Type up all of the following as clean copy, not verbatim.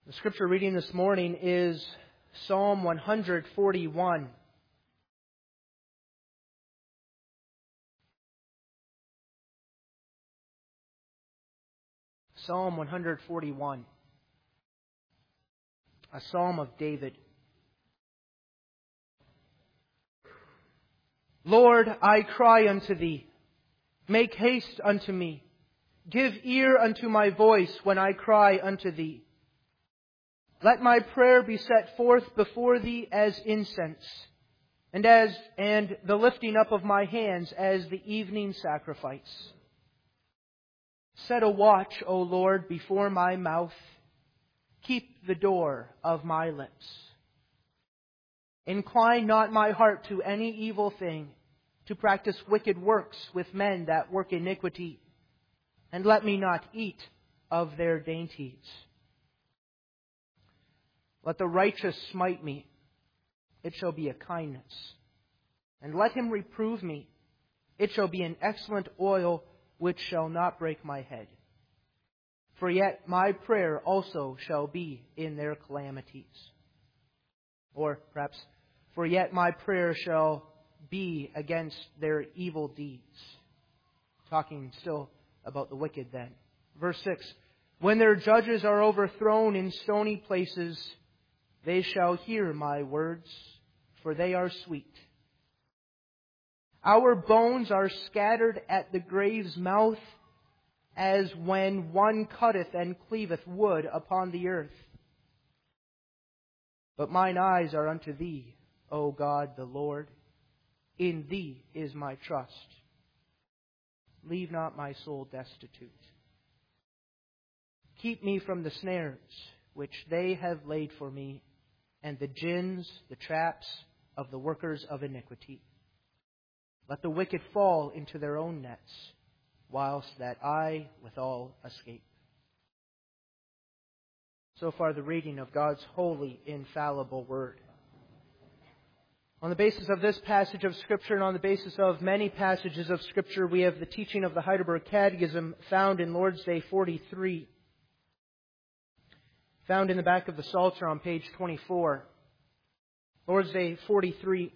The scripture reading this morning is Psalm 141. Psalm 141. A psalm of David. Lord, I cry unto Thee. Make haste unto me. Give ear unto my voice when I cry unto Thee. Let my prayer be set forth before Thee as incense, and the lifting up of my hands as the evening sacrifice. Set a watch, O Lord, before my mouth. Keep the door of my lips. Incline not my heart to any evil thing, to practice wicked works with men that work iniquity, and let me not eat of their dainties. Let the righteous smite me, it shall be a kindness. And let him reprove me, it shall be an excellent oil which shall not break my head. For yet my prayer also shall be in their calamities. Or perhaps, for yet my prayer shall be against their evil deeds. Talking still about the wicked then. Verse 6, when their judges are overthrown in stony places, they shall hear my words, for they are sweet. Our bones are scattered at the grave's mouth, as when one cutteth and cleaveth wood upon the earth. But mine eyes are unto Thee, O God the Lord. In Thee is my trust. Leave not my soul destitute. Keep me from the snares which they have laid for me, and the gins, the traps of the workers of iniquity. Let the wicked fall into their own nets, whilst that I withal escape. So far the reading of God's holy, infallible Word. On the basis of this passage of Scripture and on the basis of many passages of Scripture, we have the teaching of the Heidelberg Catechism found in Lord's Day 43. Found in the back of the Psalter on page 24. Lord's Day 43.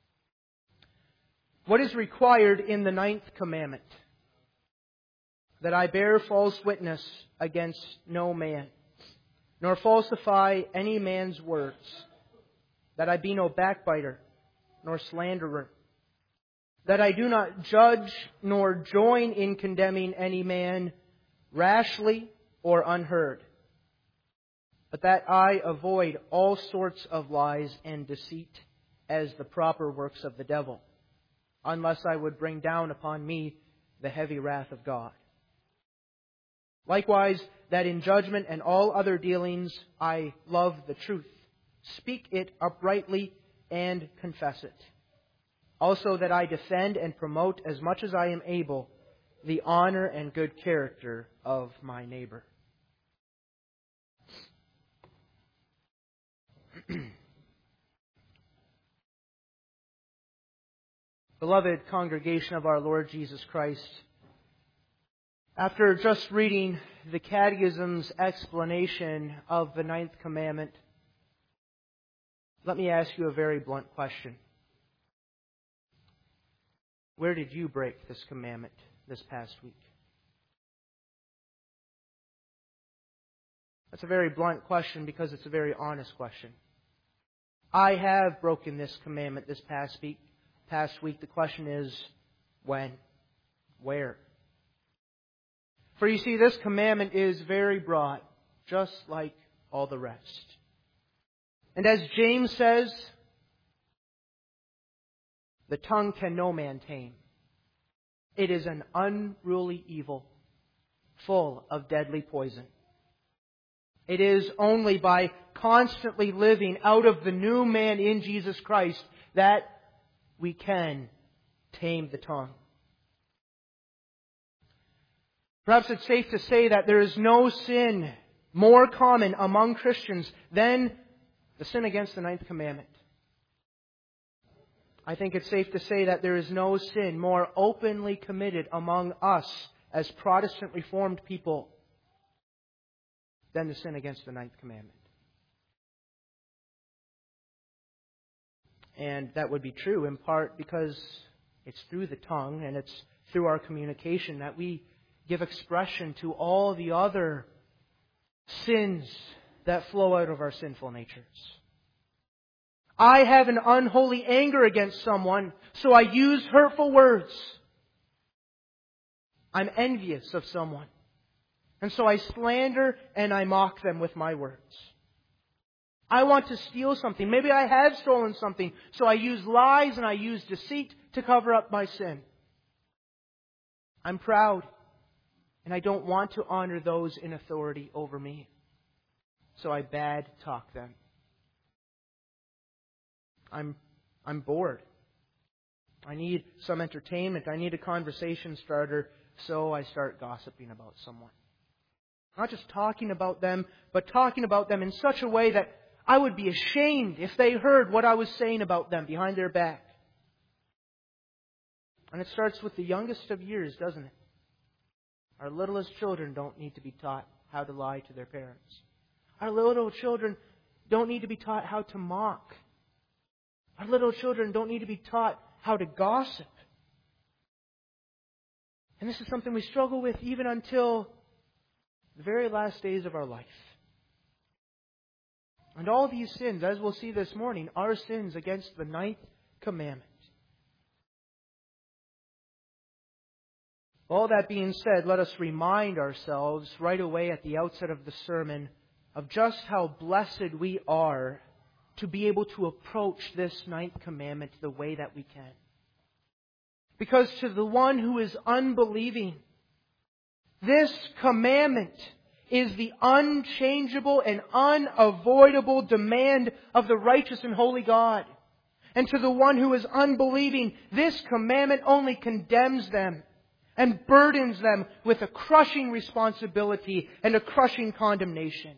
What is required in the 9th commandment? That I bear false witness against no man, nor falsify any man's words. That I be no backbiter, nor slanderer. That I do not judge nor join in condemning any man rashly or unheard. But that I avoid all sorts of lies and deceit as the proper works of the devil, unless I would bring down upon me the heavy wrath of God. Likewise, that in judgment and all other dealings I love the truth, speak it uprightly, and confess it. Also that I defend and promote as much as I am able the honor and good character of my neighbor. Beloved congregation of our Lord Jesus Christ, after just reading the Catechism's explanation of the 9th commandment, let me ask you a very blunt question. Where did you break this commandment this past week? That's a very blunt question because it's a very honest question. I have broken this commandment this past week. The question is, when? Where? For you see, this commandment is very broad, just like all the rest. And as James says, the tongue can no man tame. It is an unruly evil, full of deadly poison. It is only by constantly living out of the new man in Jesus Christ that we can tame the tongue. Perhaps it's safe to say that there is no sin more common among Christians than the sin against the 9th commandment. I think it's safe to say that there is no sin more openly committed among us as Protestant Reformed people than the sin against the 9th commandment. And that would be true in part because it's through the tongue and it's through our communication that we give expression to all the other sins that flow out of our sinful natures. I have an unholy anger against someone, so I use hurtful words. I'm envious of someone, and so I slander and I mock them with my words. I want to steal something. Maybe I have stolen something, so I use lies and I use deceit to cover up my sin. I'm proud, and I don't want to honor those in authority over me, so I bad talk them. I'm bored. I need some entertainment. I need a conversation starter, so I start gossiping about someone. Not just talking about them, but talking about them in such a way that I would be ashamed if they heard what I was saying about them behind their back. And it starts with the youngest of years, doesn't it? Our littlest children don't need to be taught how to lie to their parents. Our little children don't need to be taught how to mock. Our little children don't need to be taught how to gossip. And this is something we struggle with even until the very last days of our life. And all these sins, as we'll see this morning, are sins against the 9th commandment. All that being said, let us remind ourselves right away at the outset of the sermon of just how blessed we are to be able to approach this 9th commandment the way that we can. Because to the one who is unbelieving, this commandment is the unchangeable and unavoidable demand of the righteous and holy God. And to the one who is unbelieving, this commandment only condemns them and burdens them with a crushing responsibility and a crushing condemnation.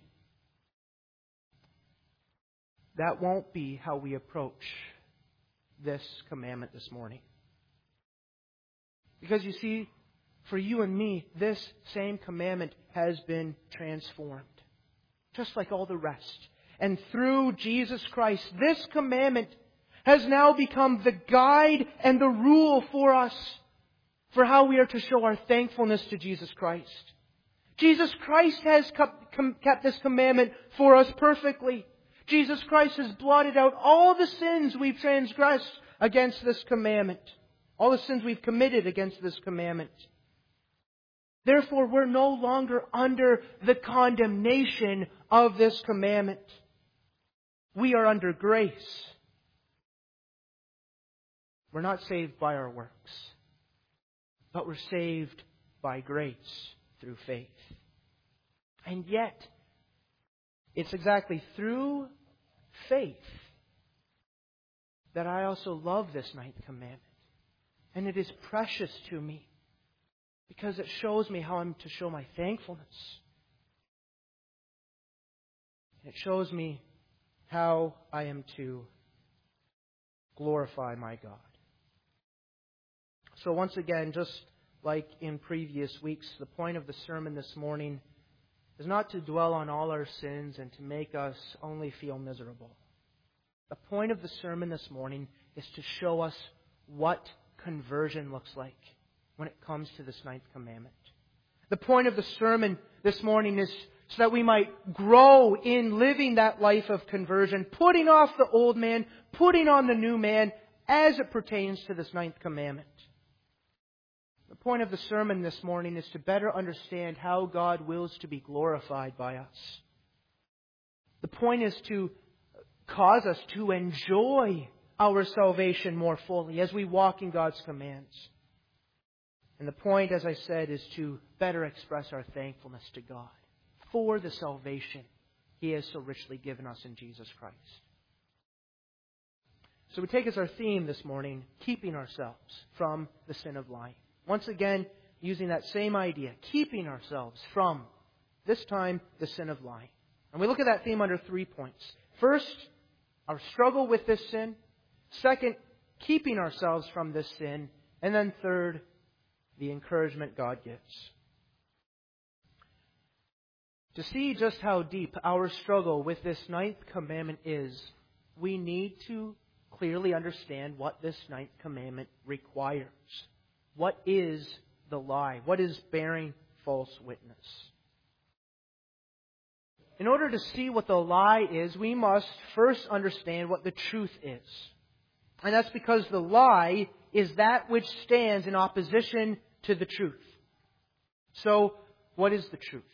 That won't be how we approach this commandment this morning. Because you see, for you and me, this same commandment has been transformed. Just like all the rest. And through Jesus Christ, this commandment has now become the guide and the rule for us for how we are to show our thankfulness to Jesus Christ. Jesus Christ has kept this commandment for us perfectly. Jesus Christ has blotted out all the sins we've transgressed against this commandment. All the sins we've committed against this commandment. Therefore, we're no longer under the condemnation of this commandment. We are under grace. We're not saved by our works, but we're saved by grace through faith. And yet, it's exactly through faith that I also love this 9th commandment. And it is precious to me because it shows me how I'm to show my thankfulness. It shows me how I am to glorify my God. So once again, just like in previous weeks, the point of the sermon this morning is not to dwell on all our sins and to make us only feel miserable. The point of the sermon this morning is to show us what conversion looks like when it comes to this 9th commandment. The point of the sermon this morning is so that we might grow in living that life of conversion, putting off the old man, putting on the new man as it pertains to this 9th commandment. The point of the sermon this morning is to better understand how God wills to be glorified by us. The point is to cause us to enjoy our salvation more fully as we walk in God's commands. And the point, as I said, is to better express our thankfulness to God for the salvation He has so richly given us in Jesus Christ. So we take as our theme this morning, keeping ourselves from the sin of lying. Once again, using that same idea, keeping ourselves from, this time, the sin of lying. And we look at that theme under 3 points. First, our struggle with this sin. Second, keeping ourselves from this sin. And then third, the encouragement God gives. To see just how deep our struggle with this 9th commandment is, we need to clearly understand what this ninth commandment requires. What is the lie? What is bearing false witness? In order to see what the lie is, we must first understand what the truth is. And that's because the lie is that which stands in opposition to the truth. So, what is the truth?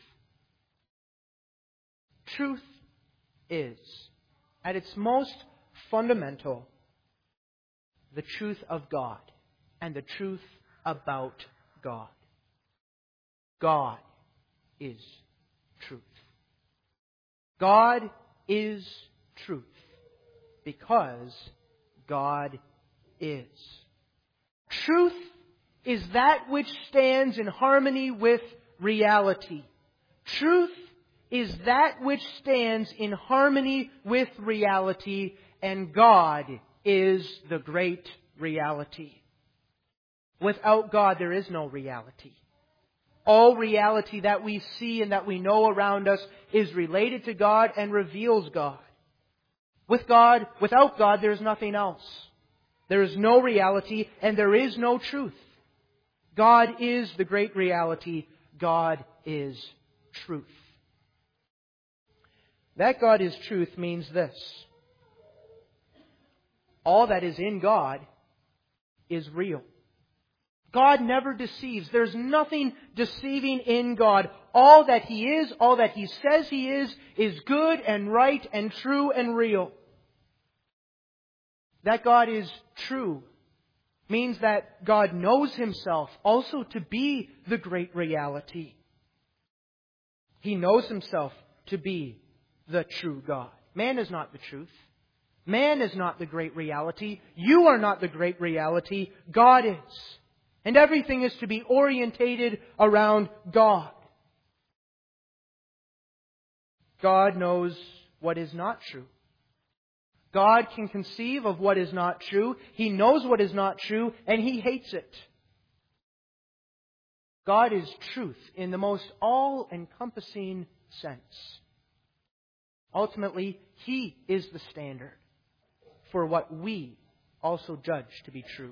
Truth is, at its most fundamental, the truth of God and the truth about God. God is truth. God is truth because God is. Truth is that which stands in harmony with reality. Truth is that which stands in harmony with reality, and God is the great reality. Without God, there is no reality. All reality that we see and that we know around us is related to God and reveals God. Without God, there is nothing else. There is no reality and there is no truth. God is the great reality. God is truth. That God is truth means this. All that is in God is real. God never deceives. There's nothing deceiving in God. All that He is, all that He says He is good and right and true and real. That God is true means that God knows Himself also to be the great reality. He knows Himself to be the true God. Man is not the truth. Man is not the great reality. You are not the great reality. God is. And everything is to be orientated around God. God knows what is not true. God can conceive of what is not true. He knows what is not true, and He hates it. God is truth in the most all-encompassing sense. Ultimately, He is the standard for what we also judge to be true.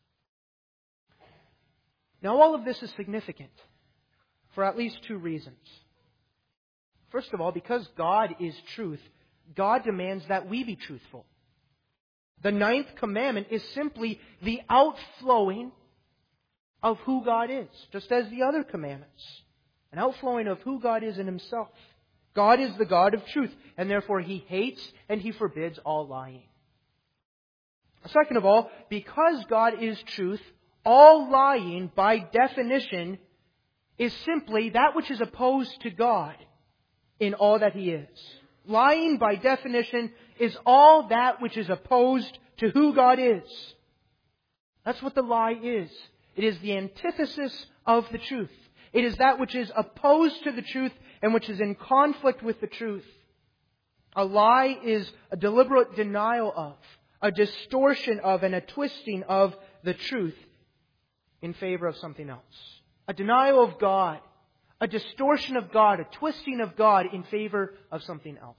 Now, all of this is significant for at least two reasons. First of all, because God is truth, God demands that we be truthful. The ninth commandment is simply the outflowing of who God is, just as the other commandments. An outflowing of who God is in Himself. God is the God of truth, and therefore He hates and He forbids all lying. Second of all, because God is truth, all lying, by definition, is simply that which is opposed to God in all that He is. Lying, by definition, is all that which is opposed to who God is. That's what the lie is. It is the antithesis of the truth. It is that which is opposed to the truth and which is in conflict with the truth. A lie is a deliberate denial of, a distortion of, and a twisting of the truth in favor of something else. A denial of God, a distortion of God, a twisting of God in favor of something else.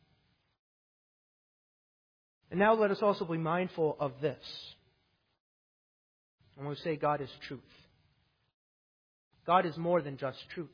And now let us also be mindful of this. When we say God is truth, God is more than just truth.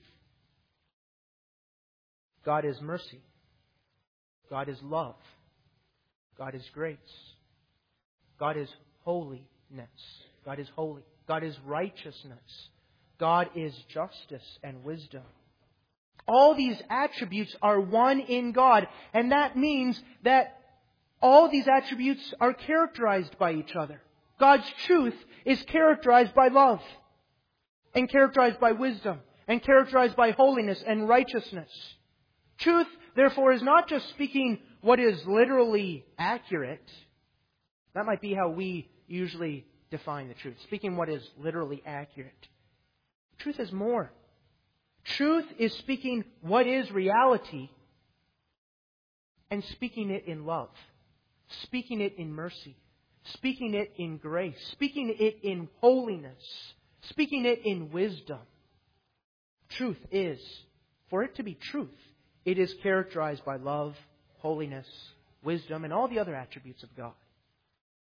God is mercy. God is love. God is grace. God is holiness. God is holy. God is righteousness. God is justice and wisdom. All these attributes are one in God, and that means that all these attributes are characterized by each other. God's truth is characterized by love, and characterized by wisdom, and characterized by holiness and righteousness. Truth, therefore, is not just speaking what is literally accurate. That might be how we usually define the truth, speaking what is literally accurate. Truth is more. Truth is speaking what is reality and speaking it in love, speaking it in mercy, speaking it in grace, speaking it in holiness, speaking it in wisdom. Truth is, for it to be truth, it is characterized by love, holiness, wisdom, and all the other attributes of God.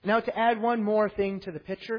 Now, to add one more thing to the picture,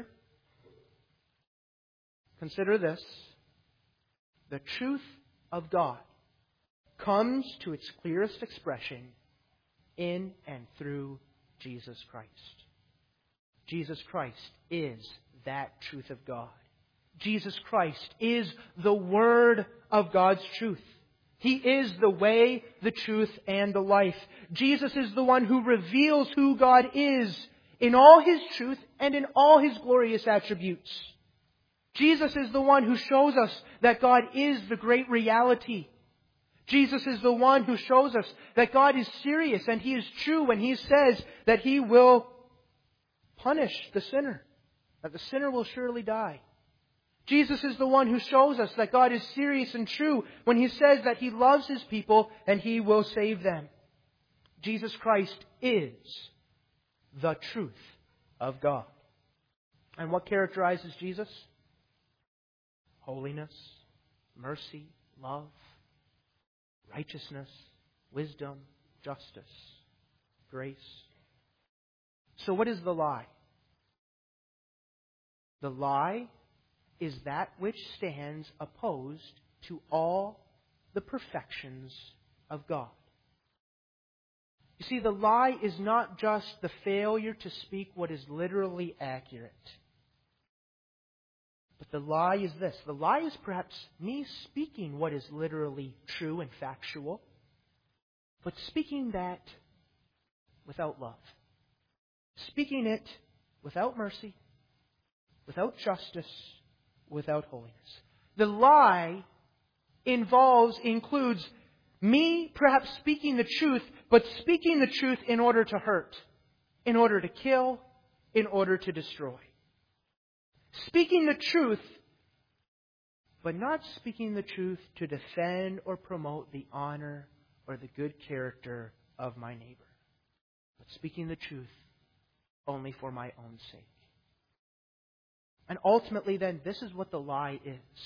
consider this. The truth of God comes to its clearest expression in and through Jesus Christ. Jesus Christ is that truth of God. Jesus Christ is the Word of God's truth. He is the way, the truth, and the life. Jesus is the one who reveals who God is in all His truth and in all His glorious attributes. Jesus is the one who shows us that God is the great reality. Jesus is the one who shows us that God is serious and He is true when He says that He will punish the sinner, that the sinner will surely die. Jesus is the one who shows us that God is serious and true when He says that He loves His people and He will save them. Jesus Christ is the truth of God. And what characterizes Jesus? Holiness, mercy, love, righteousness, wisdom, justice, grace. So what is the lie? The lie is that which stands opposed to all the perfections of God. You see, the lie is not just the failure to speak what is literally accurate. But the lie is this. The lie is perhaps me speaking what is literally true and factual, but speaking that without love. Speaking it without mercy, without justice, without holiness. The lie includes me perhaps speaking the truth, but speaking the truth in order to hurt, in order to kill, in order to destroy. Speaking the truth, but not speaking the truth to defend or promote the honor or the good character of my neighbor, but speaking the truth only for my own sake. And ultimately then, this is what the lie is.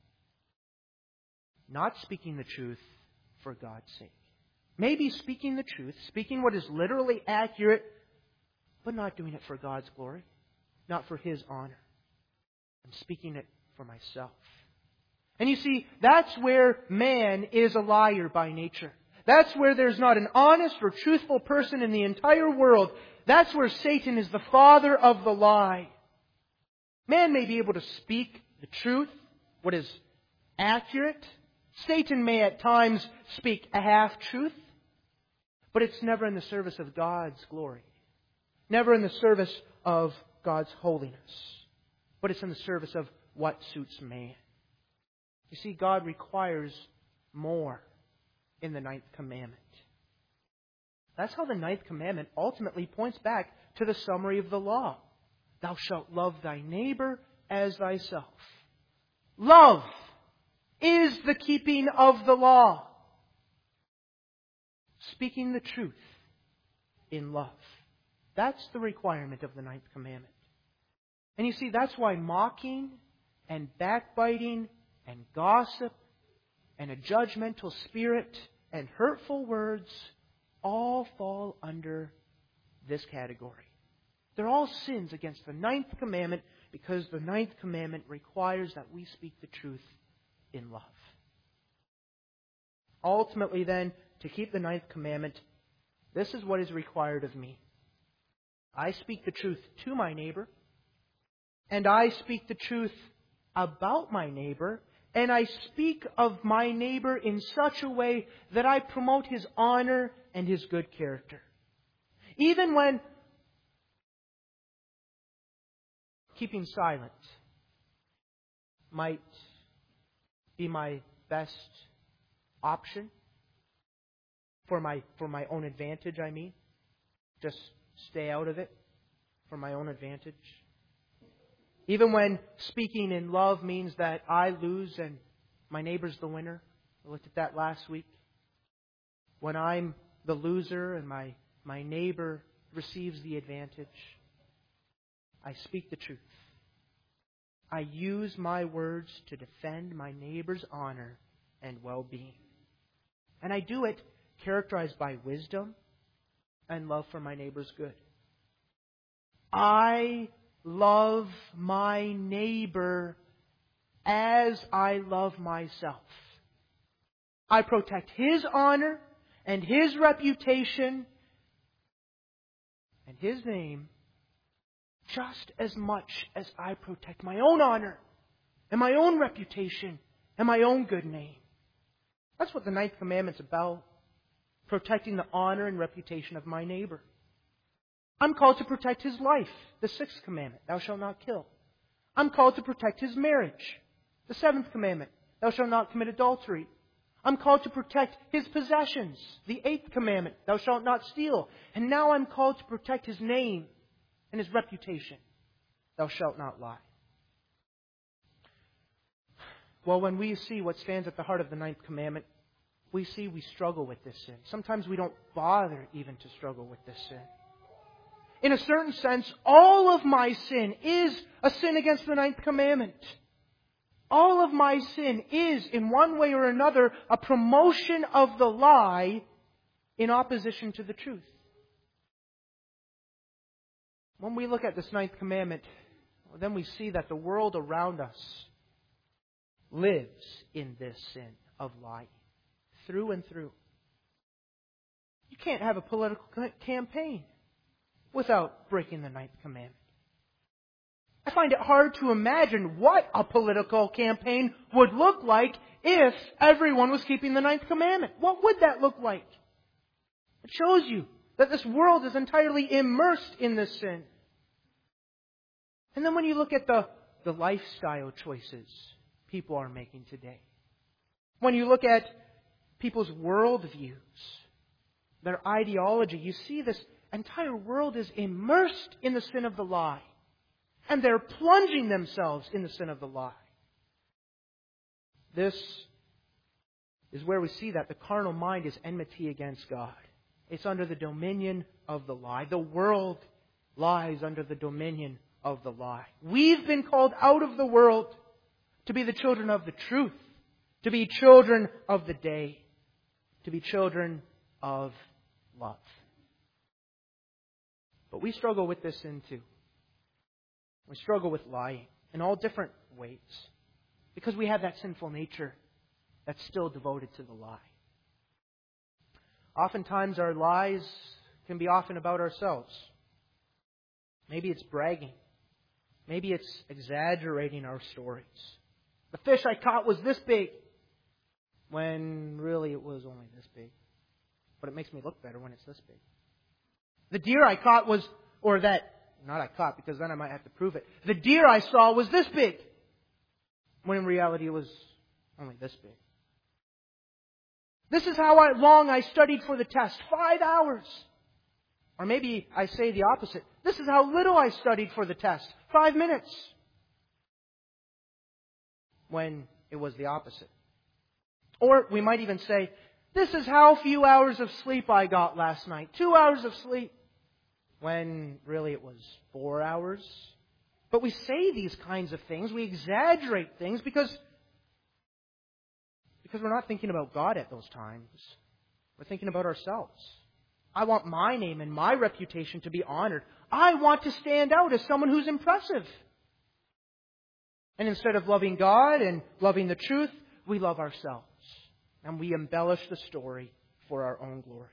Not speaking the truth for God's sake. Maybe speaking the truth, speaking what is literally accurate, but not doing it for God's glory, not for His honor. I'm speaking it for myself. And you see, that's where man is a liar by nature. That's where there's not an honest or truthful person in the entire world. That's where Satan is the father of the lie. Man may be able to speak the truth, what is accurate. Satan may at times speak a half-truth, but it's never in the service of God's glory. Never in the service of God's holiness. But it's in the service of what suits man. You see, God requires more in the ninth commandment. That's how the ninth commandment ultimately points back to the summary of the law. Thou shalt love thy neighbor as thyself. Love is the keeping of the law. Speaking the truth in love. That's the requirement of the ninth commandment. And you see, that's why mocking and backbiting and gossip and a judgmental spirit and hurtful words all fall under this category. They're all sins against the ninth commandment because the ninth commandment requires that we speak the truth in love. Ultimately then, to keep the ninth commandment, this is what is required of me. I speak the truth to my neighbor, and I speak the truth about my neighbor, and I speak of my neighbor in such a way that I promote his honor and his good character. Even when keeping silent might be my best option for my own advantage, I mean. Just stay out of it for my own advantage. Even when speaking in love means that I lose and my neighbor's the winner. I looked at that last week. When I'm the loser and my neighbor receives the advantage, I speak the truth. I use my words to defend my neighbor's honor and well-being. And I do it characterized by wisdom and love for my neighbor's good. I love my neighbor as I love myself. I protect his honor and his reputation and his name just as much as I protect my own honor and my own reputation and my own good name. That's what the 9th commandment's about. Protecting the honor and reputation of my neighbor. I'm called to protect his life. The 6th commandment, thou shalt not kill. I'm called to protect his marriage. The 7th commandment, thou shalt not commit adultery. I'm called to protect his possessions. The 8th commandment, thou shalt not steal. And now I'm called to protect his name and his reputation. Thou shalt not lie. Well, when we see what stands at the heart of the 9th commandment, we see we struggle with this sin. Sometimes we don't bother even to struggle with this sin. In a certain sense, all of my sin is a sin against the 9th commandment. All of my sin is, in one way or another, a promotion of the lie in opposition to the truth. When we look at this 9th commandment, then we see that the world around us lives in this sin of lying, through and through. You can't have a political campaign without breaking the 9th commandment. I find it hard to imagine what a political campaign would look like if everyone was keeping the 9th commandment. What would that look like? It shows you that this world is entirely immersed in this sin. And then when you look at the lifestyle choices people are making today, when you look at people's worldviews, their ideology, you see this entire world is immersed in the sin of the lie. And they're plunging themselves in the sin of the lie. This is where we see that the carnal mind is enmity against God. It's under the dominion of the lie. The world lies under the dominion of the lie. We've been called out of the world to be the children of the truth, to be children of the day, to be children of love. But we struggle with this sin too. We struggle with lying in all different ways because we have that sinful nature that's still devoted to the lie. Oftentimes our lies can be often about ourselves. Maybe it's bragging. Maybe it's exaggerating our stories. The fish I caught was this big, when really it was only this big. But it makes me look better when it's this big. The deer I caught was, not I caught, because then I might have to prove it. The deer I saw was this big, when in reality it was only this big. This is how long I studied for the test. 5 hours. Or maybe I say the opposite. This is how little I studied for the test. 5 minutes. When it was the opposite. Or we might even say, this is how few hours of sleep I got last night. 2 hours of sleep. When really it was 4 hours. But we say these kinds of things. We exaggerate things because we're not thinking about God at those times. We're thinking about ourselves. I want my name and my reputation to be honored. I want to stand out as someone who's impressive. And instead of loving God and loving the truth, we love ourselves. And we embellish the story for our own glory.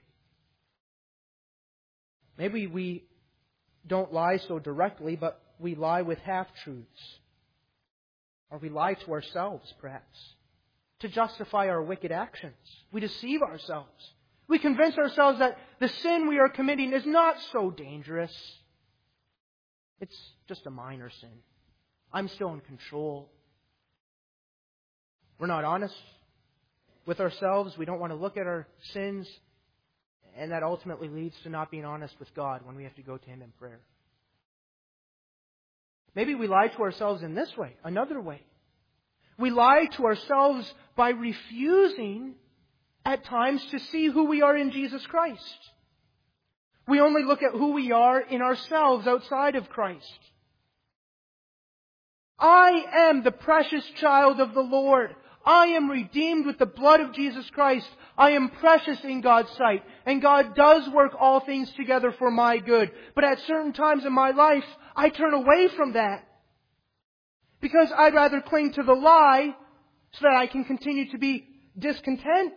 Maybe we don't lie so directly, but we lie with half-truths. Or we lie to ourselves, perhaps, to justify our wicked actions. We deceive ourselves. We convince ourselves that the sin we are committing is not so dangerous. It's just a minor sin. I'm still in control. We're not honest with ourselves. We don't want to look at our sins. And that ultimately leads to not being honest with God when we have to go to Him in prayer. Maybe we lie to ourselves in this way, another way. We lie to ourselves by refusing at times to see who we are in Jesus Christ. We only look at who we are in ourselves outside of Christ. I am the precious child of the Lord. I am redeemed with the blood of Jesus Christ. I am precious in God's sight. And God does work all things together for my good. But at certain times in my life, I turn away from that. Because I'd rather cling to the lie so that I can continue to be discontent.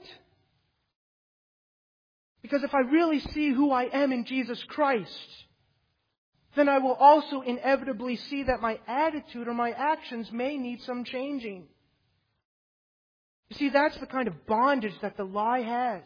Because if I really see who I am in Jesus Christ, then I will also inevitably see that my attitude or my actions may need some changing. You see, that's the kind of bondage that the lie has.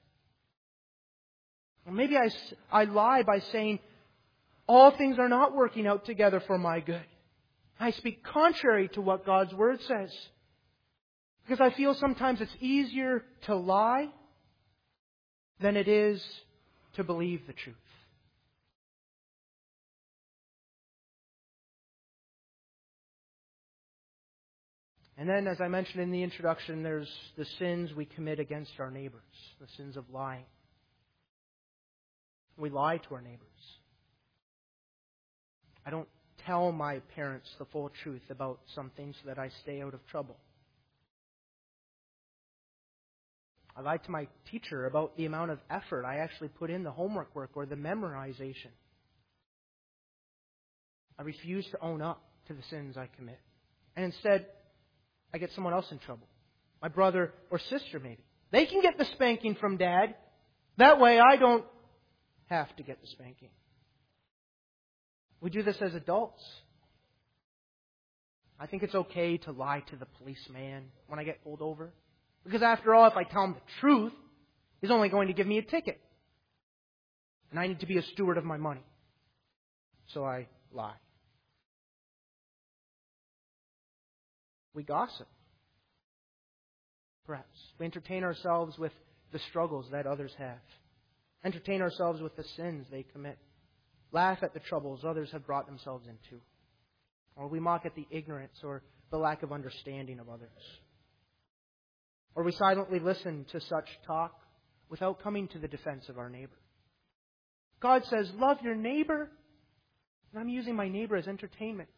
Or maybe I lie by saying, all things are not working out together for my good. I speak contrary to what God's Word says. Because I feel sometimes it's easier to lie than it is to believe the truth. And then, as I mentioned in the introduction, there's the sins we commit against our neighbors, the sins of lying. We lie to our neighbors. I don't tell my parents the full truth about some things so that I stay out of trouble. I lied to my teacher about the amount of effort I actually put in the homework work or the memorization. I refuse to own up to the sins I commit. And instead, I get someone else in trouble. My brother or sister, maybe. They can get the spanking from Dad. That way I don't have to get the spanking. We do this as adults. I think it's okay to lie to the policeman when I get pulled over. Because after all, if I tell him the truth, he's only going to give me a ticket. And I need to be a steward of my money. So I lie. We gossip. Perhaps. We entertain ourselves with the struggles that others have. Entertain ourselves with the sins they commit. Laugh at the troubles others have brought themselves into. Or we mock at the ignorance or the lack of understanding of others. Or we silently listen to such talk without coming to the defense of our neighbor. God says, love your neighbor. And I'm using my neighbor as entertainment.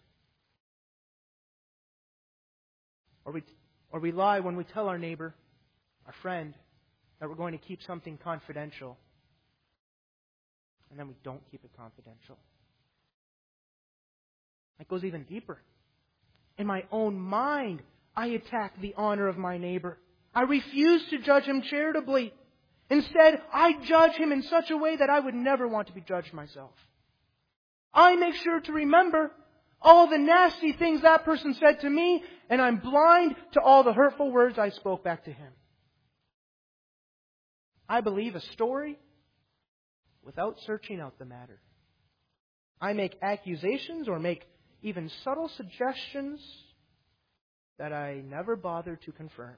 Or we lie when we tell our neighbor, our friend, that we're going to keep something confidential. And then we don't keep it confidential. It goes even deeper. In my own mind, I attack the honor of my neighbor. I refuse to judge him charitably. Instead, I judge him in such a way that I would never want to be judged myself. I make sure to remember all the nasty things that person said to me, and I'm blind to all the hurtful words I spoke back to him. I believe a story without searching out the matter. I make accusations or make even subtle suggestions that I never bother to confirm.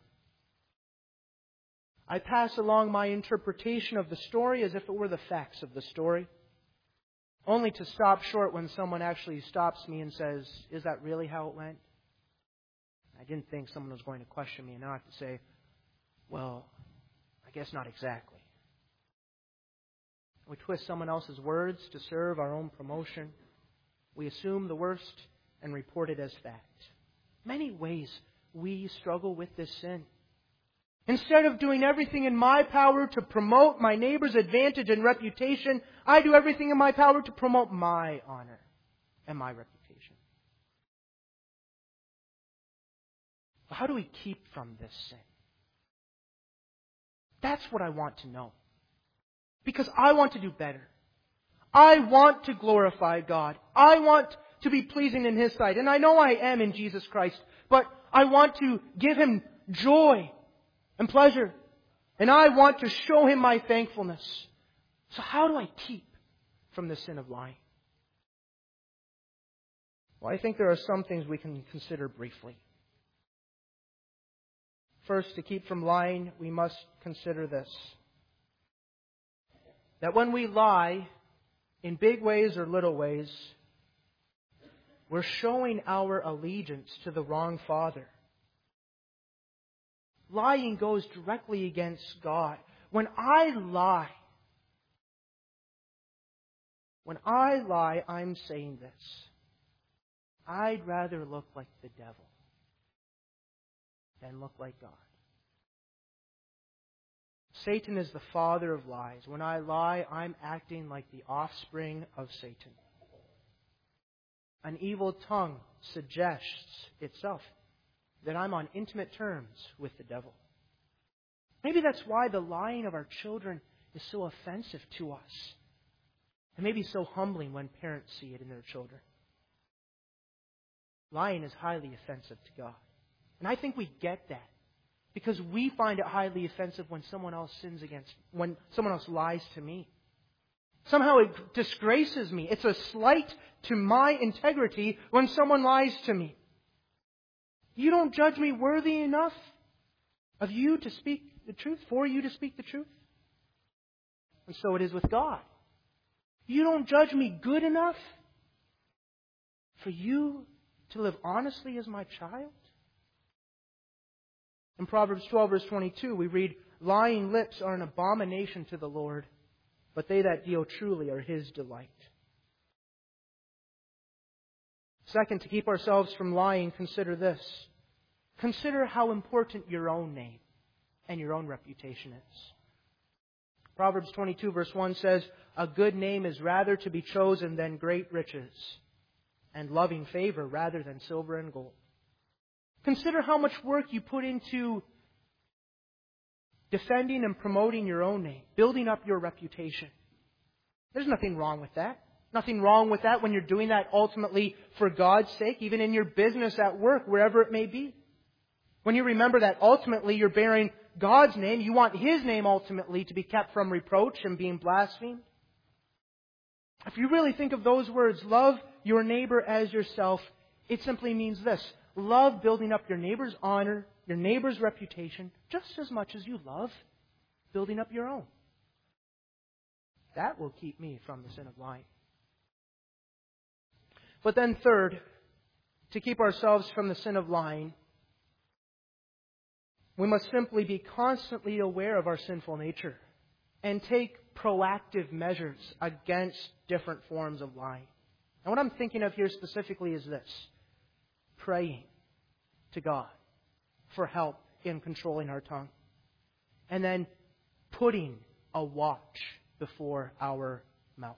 I pass along my interpretation of the story as if it were the facts of the story, only to stop short when someone actually stops me and says, "Is that really how it went?" I didn't think someone was going to question me enough to say, "Well, I guess not exactly." We twist someone else's words to serve our own promotion. We assume the worst and report it as fact. Many ways we struggle with this sin. Instead of doing everything in my power to promote my neighbor's advantage and reputation, I do everything in my power to promote my honor and my reputation. But how do we keep from this sin? That's what I want to know. Because I want to do better. I want to glorify God. I want to be pleasing in His sight. And I know I am in Jesus Christ. But I want to give Him joy and pleasure. And I want to show Him my thankfulness. So how do I keep from the sin of lying? Well, I think there are some things we can consider briefly. First, to keep from lying, we must consider this. That when we lie, in big ways or little ways, we're showing our allegiance to the wrong father. Lying goes directly against God. When I lie, I'm saying this. I'd rather look like the devil and look like God. Satan is the father of lies. When I lie, I'm acting like the offspring of Satan. An evil tongue suggests itself that I'm on intimate terms with the devil. Maybe that's why the lying of our children is so offensive to us. And maybe so humbling when parents see it in their children. Lying is highly offensive to God. And I think we get that. Because we find it highly offensive when someone else when someone else lies to me. Somehow it disgraces me. It's a slight to my integrity when someone lies to me. You don't judge me worthy enough of you to speak the truth, for you to speak the truth. And so it is with God. You don't judge me good enough for you to live honestly as my child. In Proverbs 12, verse 22, we read, lying lips are an abomination to the Lord, but they that deal truly are His delight. Second, to keep ourselves from lying, consider this. Consider how important your own name and your own reputation is. Proverbs 22, verse 1 says, a good name is rather to be chosen than great riches, and loving favor rather than silver and gold. Consider how much work you put into defending and promoting your own name, building up your reputation. There's nothing wrong with that. Nothing wrong with that when you're doing that ultimately for God's sake, even in your business, at work, wherever it may be. When you remember that ultimately you're bearing God's name, you want His name ultimately to be kept from reproach and being blasphemed. If you really think of those words, love your neighbor as yourself, it simply means this. Love building up your neighbor's honor, your neighbor's reputation, just as much as you love building up your own. That will keep me from the sin of lying. But then third, to keep ourselves from the sin of lying, we must simply be constantly aware of our sinful nature and take proactive measures against different forms of lying. And what I'm thinking of here specifically is this. Praying to God for help in controlling our tongue. And then putting a watch before our mouth.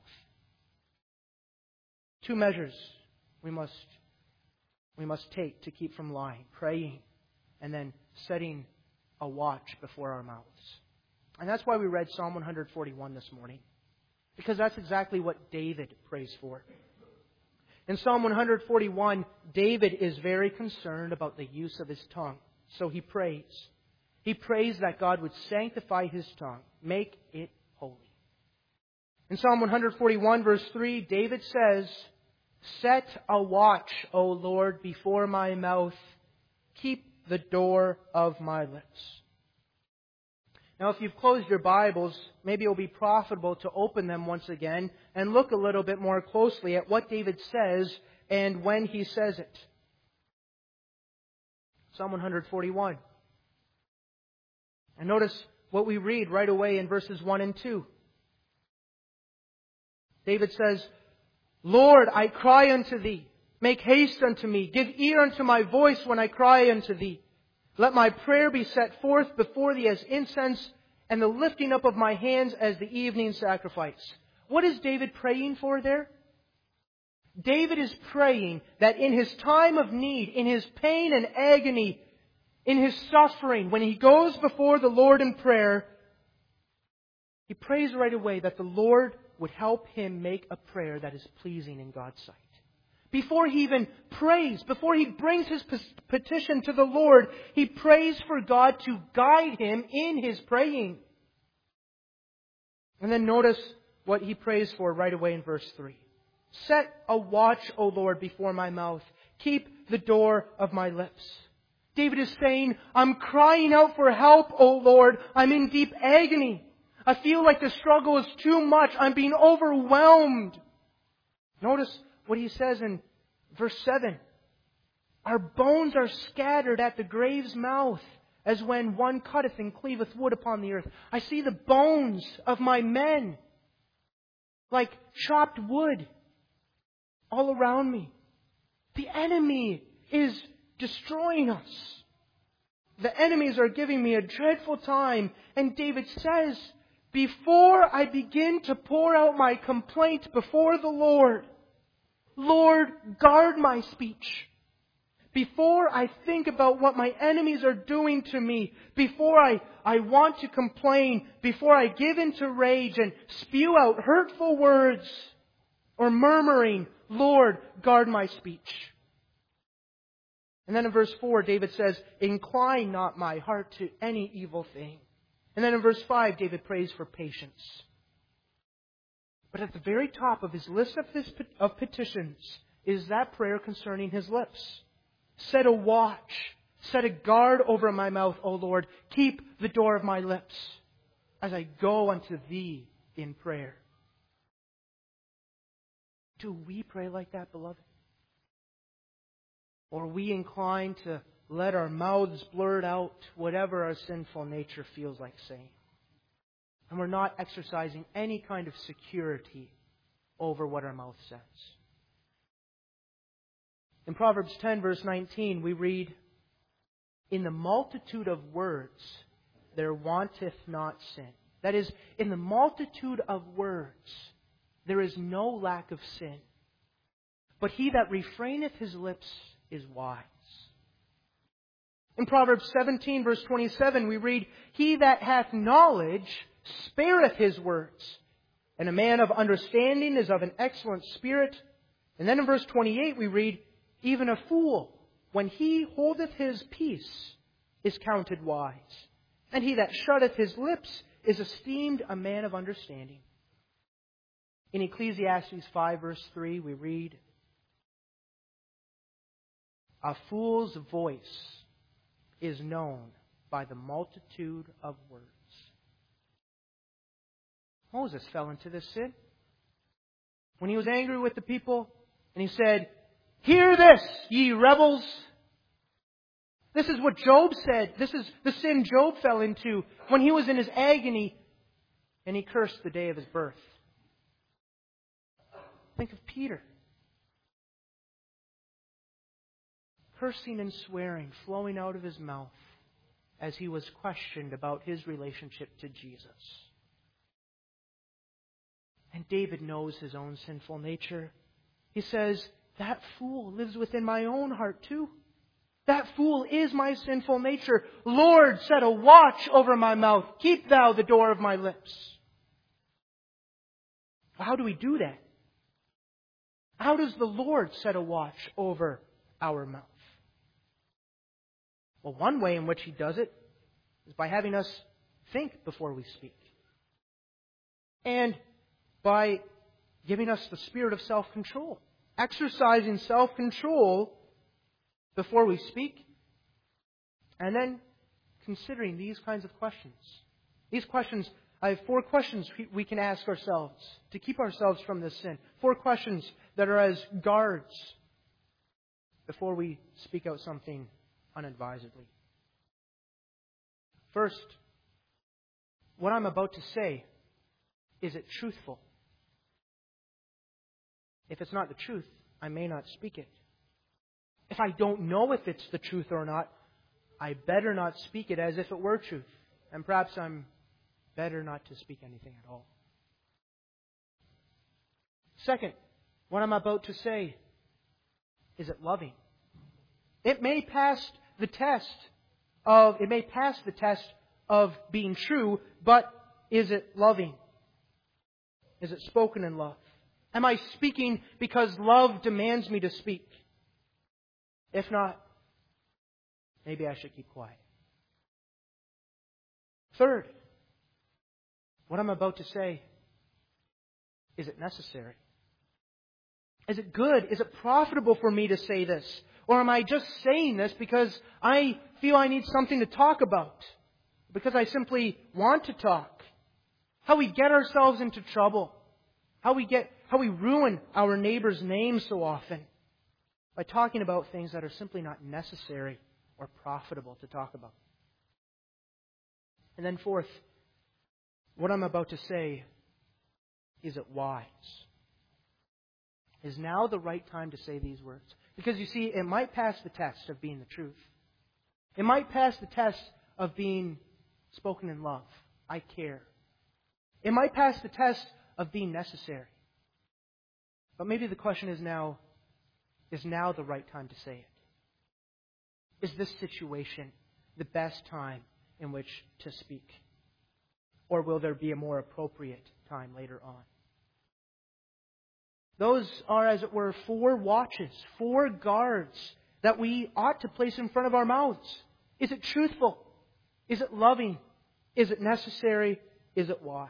Two measures we must take to keep from lying. Praying and then setting a watch before our mouths. And that's why we read Psalm 141 this morning. Because that's exactly what David prays for. In Psalm 141, David is very concerned about the use of his tongue. So he prays. He prays that God would sanctify his tongue, make it holy. In Psalm 141, verse 3, David says, set a watch, O Lord, before my mouth. Keep the door of my lips. Now, if you've closed your Bibles, maybe it will be profitable to open them once again and look a little bit more closely at what David says and when he says it. Psalm 141. And notice what we read right away in verses 1 and 2. David says, Lord, I cry unto Thee. Make haste unto me. Give ear unto my voice when I cry unto Thee. Let my prayer be set forth before Thee as incense, and the lifting up of my hands as the evening sacrifice. What is David praying for there? David is praying that in his time of need, in his pain and agony, in his suffering, when he goes before the Lord in prayer, he prays right away that the Lord would help him make a prayer that is pleasing in God's sight. Before he even prays, before he brings his petition to the Lord, he prays for God to guide him in his praying. And then notice what he prays for right away in verse 3. Set a watch, O Lord, before my mouth. Keep the door of my lips. David is saying, I'm crying out for help, O Lord. I'm in deep agony. I feel like the struggle is too much. I'm being overwhelmed. Notice what he says in verse 7. Our bones are scattered at the grave's mouth, as when one cutteth and cleaveth wood upon the earth. I see the bones of my men like chopped wood all around me. The enemy is destroying us. The enemies are giving me a dreadful time. And David says, before I begin to pour out my complaint before the Lord, Lord, guard my speech. Before I think about what my enemies are doing to me, before I want to complain, before I give into rage and spew out hurtful words or murmuring, Lord, guard my speech. And then in verse 4, David says, incline not my heart to any evil thing. And then in verse 5, David prays for patience. But at the very top of his list of petitions is that prayer concerning his lips. Set a watch, set a guard over my mouth, O Lord. Keep the door of my lips as I go unto Thee in prayer. Do we pray like that, beloved? Or are we inclined to let our mouths blurt out whatever our sinful nature feels like saying? And we're not exercising any kind of security over what our mouth says. In Proverbs 10, verse 19, we read, in the multitude of words there wanteth not sin. That is, in the multitude of words there is no lack of sin. But he that refraineth his lips is wise. In Proverbs 17, verse 27, we read, he that hath knowledge spareth his words, and a man of understanding is of an excellent spirit. And then in verse 28 we read, even a fool, when he holdeth his peace, is counted wise. And he that shutteth his lips is esteemed a man of understanding. In Ecclesiastes 5, verse 3, we read, a fool's voice is known by the multitude of words. Moses fell into this sin. When he was angry with the people, and he said, hear this, ye rebels. This is what Job said. This is the sin Job fell into when he was in his agony and he cursed the day of his birth. Think of Peter. Cursing and swearing flowing out of his mouth as he was questioned about his relationship to Jesus. And David knows his own sinful nature. He says, that fool lives within my own heart too. That fool is my sinful nature. Lord, set a watch over my mouth. Keep thou the door of my lips. How do we do that? How does the Lord set a watch over our mouth? Well, one way in which He does it is by having us think before we speak. And by giving us the spirit of self-control. Exercising self-control before we speak. And then considering these kinds of questions. These questions, I have 4 questions we can ask ourselves to keep ourselves from this sin. 4 questions that are as guards before we speak out something unadvisedly. First, what I'm about to say, is it truthful? If it's not the truth, I may not speak it. If I don't know if it's the truth or not, I better not speak it as if it were truth. And perhaps I'm better not to speak anything at all. Second, what I'm about to say, is it loving? It may pass the test of being true, but is it loving? Is it spoken in love? Am I speaking because love demands me to speak? If not, maybe I should keep quiet. Third, what I'm about to say, is it necessary? Is it good? Is it profitable for me to say this? Or am I just saying this because I feel I need something to talk about? Because I simply want to talk? How we get ourselves into trouble. How we ruin our neighbor's name so often. By talking about things that are simply not necessary or profitable to talk about. And then fourth, what I'm about to say, is it wise? Is now the right time to say these words? Because you see, it might pass the test of being the truth. It might pass the test of being spoken in love. I care. It might pass the test of being necessary. But maybe the question is now the right time to say it? Is this situation the best time in which to speak? Or will there be a more appropriate time later on? Those are, as it were, 4 watches, 4 guards that we ought to place in front of our mouths. Is it truthful? Is it loving? Is it necessary? Is it wise?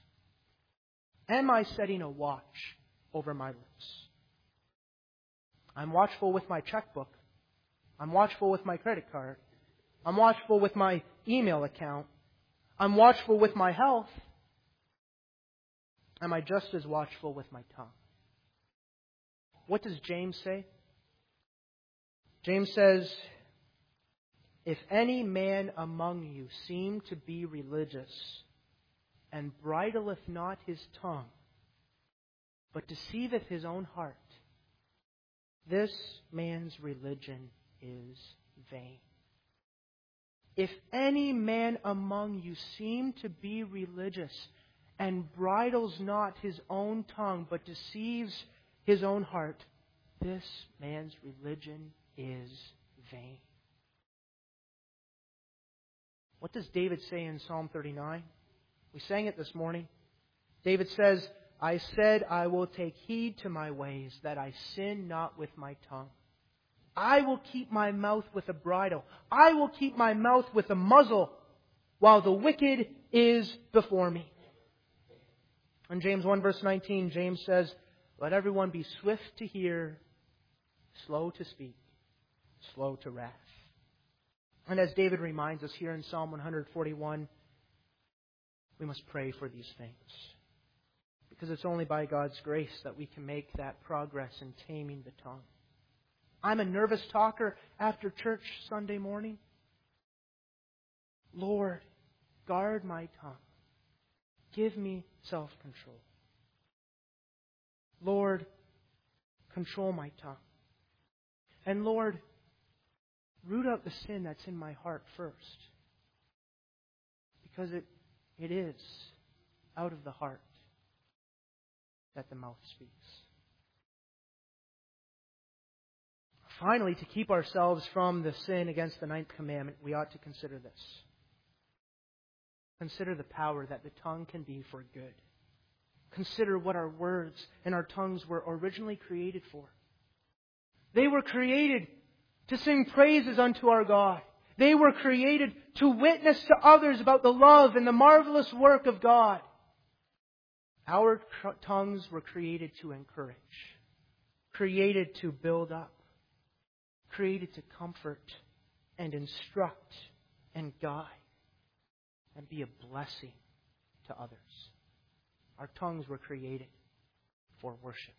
Am I setting a watch over my lips? I'm watchful with my checkbook. I'm watchful with my credit card. I'm watchful with my email account. I'm watchful with my health. Am I just as watchful with my tongue? What does James say? James says, if any man among you seem to be religious, and bridleth not his tongue, but deceiveth his own heart, this man's religion is vain. If any man among you seem to be religious, and bridles not his own tongue, but deceives his own heart, this man's religion is vain. What does David say in Psalm 39? We sang it this morning. David says, I said, I will take heed to my ways, that I sin not with my tongue. I will keep my mouth with a bridle. I will keep my mouth with a muzzle, while the wicked is before me. In James 1 verse 19, James says, let everyone be swift to hear, slow to speak, slow to wrath. And as David reminds us here in Psalm 141, we must pray for these things. Because it's only by God's grace that we can make that progress in taming the tongue. I'm a nervous talker after church Sunday morning. Lord, guard my tongue. Give me self-control. Lord, control my tongue. And Lord, root out the sin that's in my heart first. Because it is out of the heart that the mouth speaks. Finally, to keep ourselves from the sin against the 9th commandment, we ought to consider this. Consider the power that the tongue can be for good. Consider what our words and our tongues were originally created for. They were created to sing praises unto our God. They were created to witness to others about the love and the marvelous work of God. Our tongues were created to encourage, created to build up, created to comfort and instruct and guide and be a blessing to others. Our tongues were created for worship.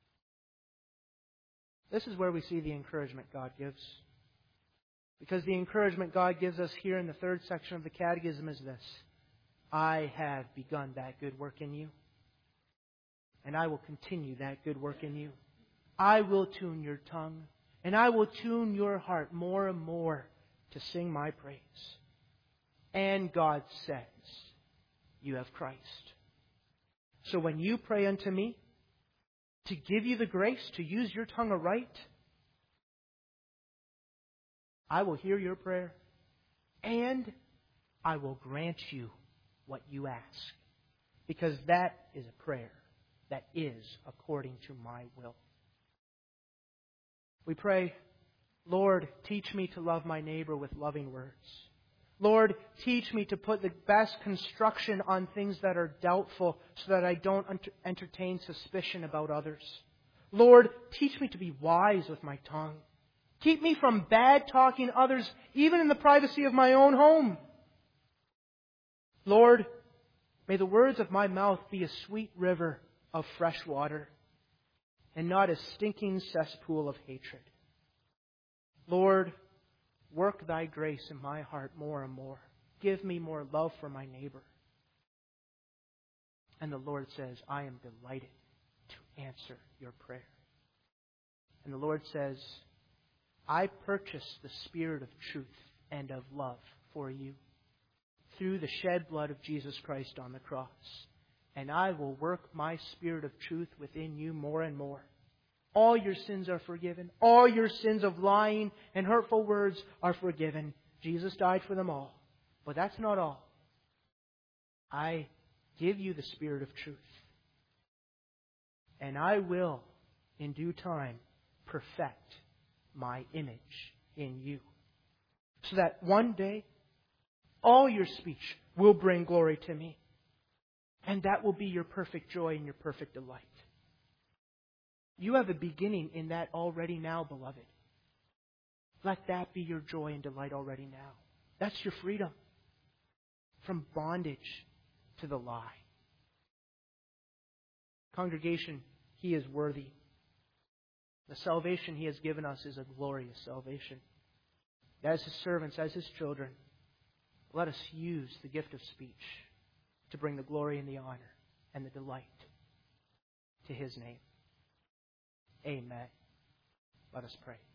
This is where we see the encouragement God gives. Because the encouragement God gives us here in the 3rd section of the Catechism is this: I have begun that good work in you, and I will continue that good work in you. I will tune your tongue, and I will tune your heart more and more to sing my praise. And God says, you have Christ. So when you pray unto me to give you the grace to use your tongue aright, I will hear your prayer, and I will grant you what you ask. Because that is a prayer that is according to my will. We pray, Lord, teach me to love my neighbor with loving words. Lord, teach me to put the best construction on things that are doubtful so that I don't entertain suspicion about others. Lord, teach me to be wise with my tongue. Keep me from bad talking others, even in the privacy of my own home. Lord, may the words of my mouth be a sweet river of fresh water and not a stinking cesspool of hatred. Lord, work thy grace in my heart more and more. Give me more love for my neighbor. And the Lord says, I am delighted to answer your prayer. And the Lord says, I purchase the spirit of truth and of love for you through the shed blood of Jesus Christ on the cross. And I will work my Spirit of truth within you more and more. All your sins are forgiven. All your sins of lying and hurtful words are forgiven. Jesus died for them all. But that's not all. I give you the Spirit of truth. And I will, in due time, perfect my image in you. So that one day, all your speech will bring glory to me. And that will be your perfect joy and your perfect delight. You have a beginning in that already now, beloved. Let that be your joy and delight already now. That's your freedom from bondage to the lie. Congregation, He is worthy. The salvation He has given us is a glorious salvation. As His servants, as His children, let us use the gift of speech to bring the glory and the honor and the delight to His name. Amen. Let us pray.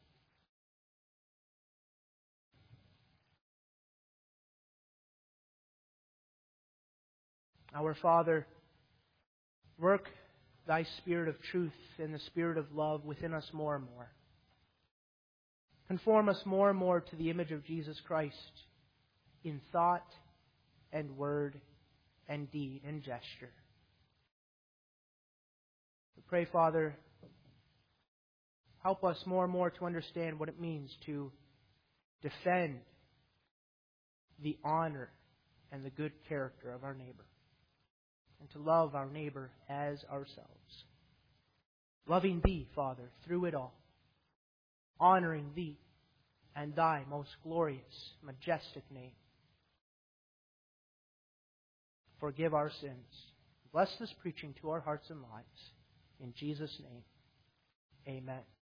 Our Father, work Thy Spirit of truth and the Spirit of love within us more and more. Conform us more and more to the image of Jesus Christ in thought and word and deed and gesture. We pray, Father, help us more and more to understand what it means to defend the honor and the good character of our neighbor, and to love our neighbor as ourselves. Loving Thee, Father, through it all. Honoring Thee and Thy most glorious, majestic name. Forgive our sins. Bless this preaching to our hearts and lives. In Jesus' name, amen.